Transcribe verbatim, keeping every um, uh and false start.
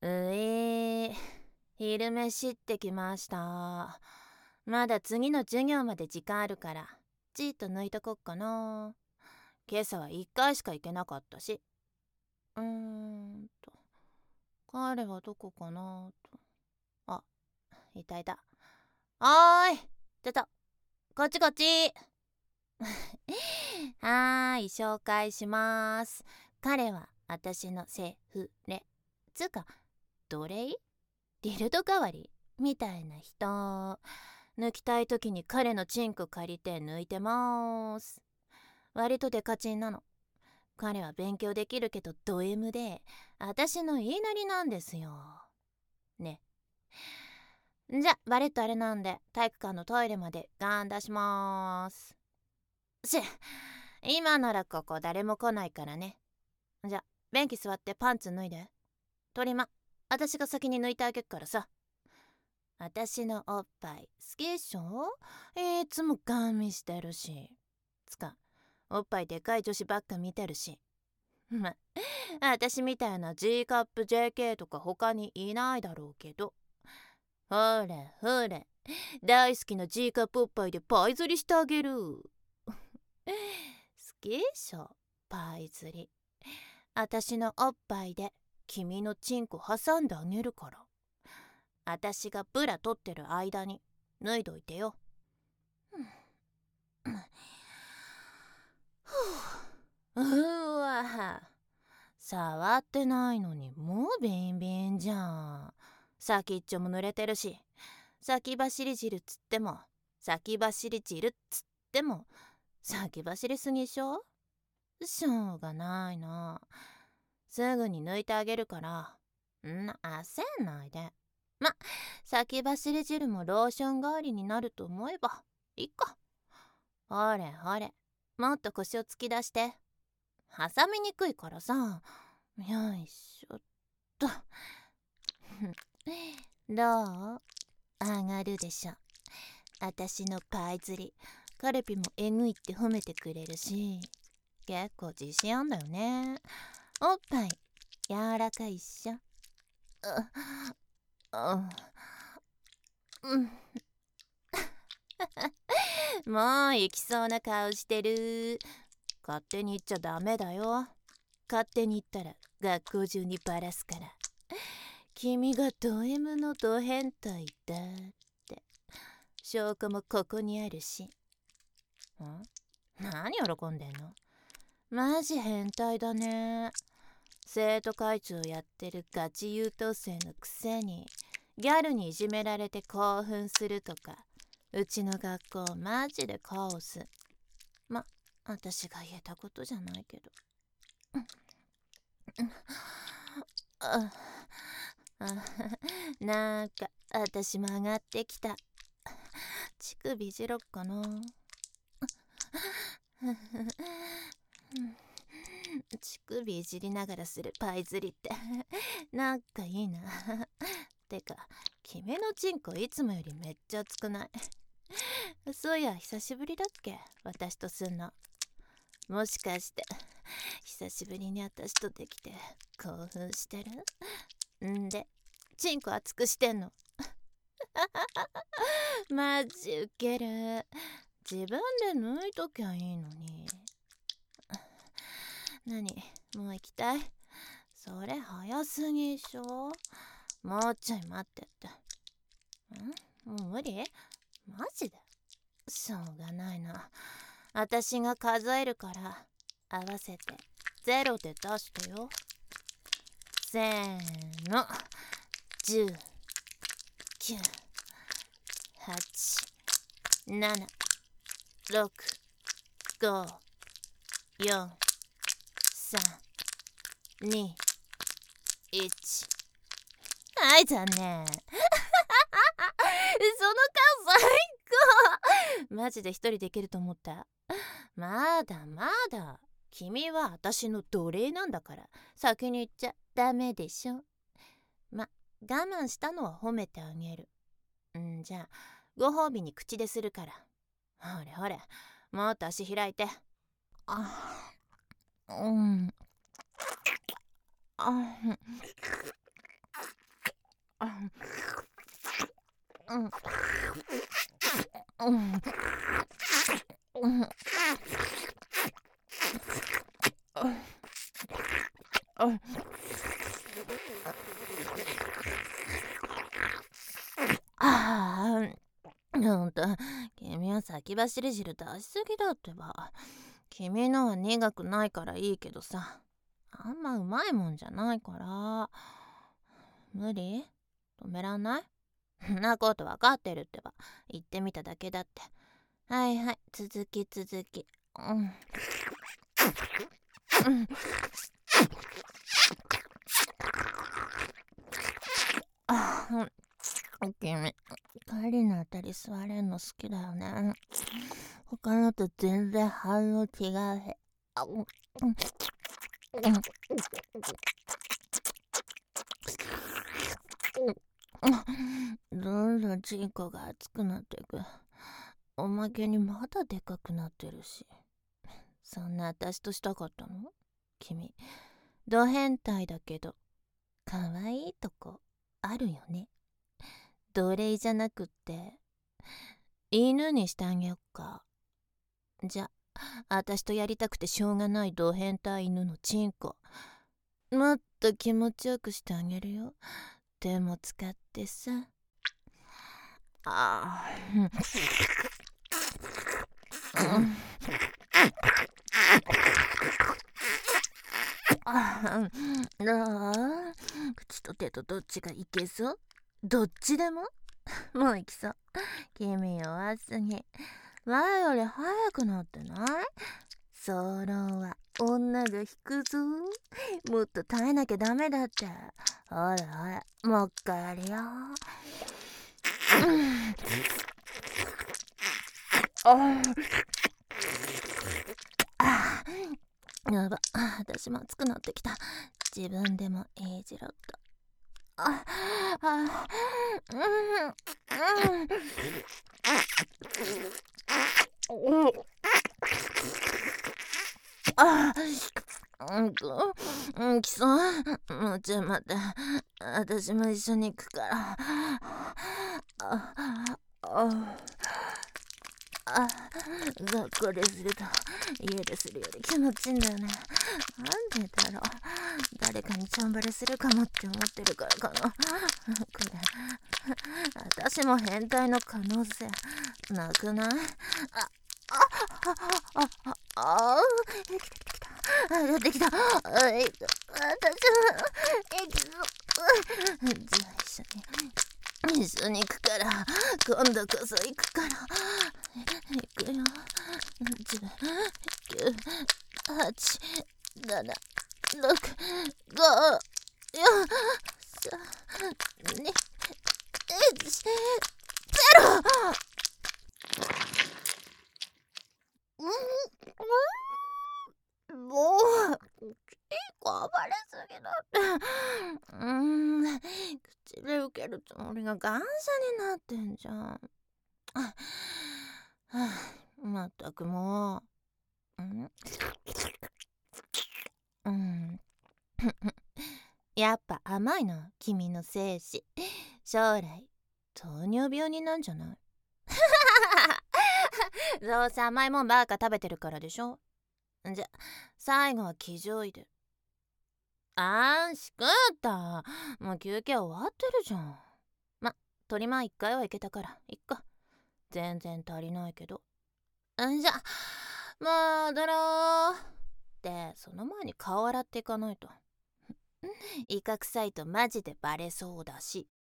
うえー、昼飯ってきました。まだ次の授業まで時間あるから、ちいっと抜いとこっかな。今朝はいっかいしか行けなかったし。うーんと、彼はどこかなと。あ、いたいた。はーい、出た。こっちこっち。はーい、紹介します。彼は私のセフレ。つうか、奴隷ディルド代わりみたいな人。抜きたい時に彼のチンコ借りて抜いてまーす。割とデカチンなの。彼は勉強できるけどド M で、私の言いなりなんですよ。ね。じゃ、バレットあれなんで体育館のトイレまでガン出しまーす。し、今ならここ誰も来ないからね。じゃ、便器座ってパンツ脱いで。トリマ、私が先に抜いてあげっからさ。私のおっぱい好きでしょ？いつもガン見してるし。つか、おっぱいでかい女子ばっか見てるし。ま、私みたいな G カップ ジェーケー とか他にいないだろうけど。ほれほれ、大好きな G カップおっぱいでパイ釣りしてあげる。好きでしょ、パイ釣り。私のおっぱいで君のチンコ挟んであげるから。私がブラ取ってる間に脱いどいてよ。うわ、触ってないのにもうビンビンじゃん。先っちょも濡れてるし、先走り汁っつっても先走り汁っつっても先走りすぎしょ。しょうがないな。すぐに抜いてあげるから、んな焦んないで。ま、先走り汁もローション代わりになると思えばいいか。ほれほれ、もっと腰を突き出して。挟みにくいからさ。よいしょっと。どう？上がるでしょ。私のパイ釣り、カルピもえぐいって褒めてくれるし、結構自信あんだよね。おっぱい柔らかいっしょ。う、うん、もう行きそうな顔してる。勝手に言っちゃダメだよ。勝手に言ったら学校中にバラすから。君がド M のド変態だって証拠もここにあるし。ん？何喜んでんの？マジ変態だね。生徒会長やってるガチ優等生のくせにギャルにいじめられて興奮するとか。うちの学校マジでカオス。ま、私が言えたことじゃないけど。ああ、なんか私も上がってきた。乳首いじろっかな。乳首いじりながらするパイ釣りってなんかいいな。てか君のチンコいつもよりめっちゃ熱くない？そういや久しぶりだっけ、私とすんの。もしかして久しぶりに私とできて興奮してるんでチンコ熱くしてんの？マジウケる。自分で抜いときゃいいのに。何、もう行きたい？それ早すぎでしょ。もうちょい待ってって。ん？もう無理？マジで？しょうがないな。私が数えるから合わせてゼロで出してよ。せーの。じゅう、きゅう、はち、なな、ろく、ご、よん、さん、に、いち。はい、残念。その数最高。マジで一人でいけると思った？まだまだ。君は私の奴隷なんだから先に言っちゃダメでしょ。ま、我慢したのは褒めてあげる。んじゃあご褒美に口でするから。ほれほれ、もっと足開いて。あ、うん、あ、 うんうんうんああ、ほんと、君は先走り汁出しすぎだってば。君のは苦くないからいいけどさ、あんまうまいもんじゃないから。無理？止めらんない？そんなことわかってるってば。言ってみただけだって。はいはい、続き続き。うん。うん。あ、うん。君、帰りのあたり座れんの好きだよね。他のと全然反応違うへ。あ、うん。うん。どんどんチンコが熱くなっていく。おまけにまだでかくなってるし。そんな私としたかったの？君、ド変態だけど、可愛いとこあるよね。奴隷じゃなくって、犬にしてあげよっか。じゃ、私とやりたくてしょうがないド変態犬のチンコ。もっと気持ちよくしてあげるよ。手も使ってさ。ああ。ああ、口と手とどっちがいけそう？どっちでももういきそう。君弱すぎ。前より早くなってない？ソロは女が引くぞ。もっと耐えなきゃダメだって。ほらほら、もう一回やるよ。ああ、やば、私も熱くなってきた。自分でもいいじろっと。ああ、うんうんうん。ああ、うんと、うん、きそう。もうちょい待って。私も一緒に行くから。あああ、学校ですると家でするより気持ちいいんだよね。なんでだろう。誰かにちゃんばれするかもって思ってるからかな。これ、私も変態の可能性なくない？あ、あ、あ、あ、あ、あ、できた、できた、できた。あ、え、私も、え、きそう。じゃあ一緒に、一緒に行くから、今度こそ行くから。行くよ。じゅう、きゅう、はち、なな、ろく、ご、よん、さん、に、いち、ゼロ。うん、もう、結構暴れすぎだって。うーん、口で受けるつもりが感謝になってんじゃん。はあ、まったくもう。んうん。やっぱ甘いな、君の精子。将来、糖尿病になんじゃない？どうせ甘いもんばっか食べてるからでしょ。じゃ、最後は騎乗位で。あーしくった。もう休憩終わってるじゃん。ま、鳥間一回はいけたからいっか。全然足りないけど。んじゃ、戻ろう。で、その前に顔洗っていかないと。イカ臭いとマジでバレそうだし。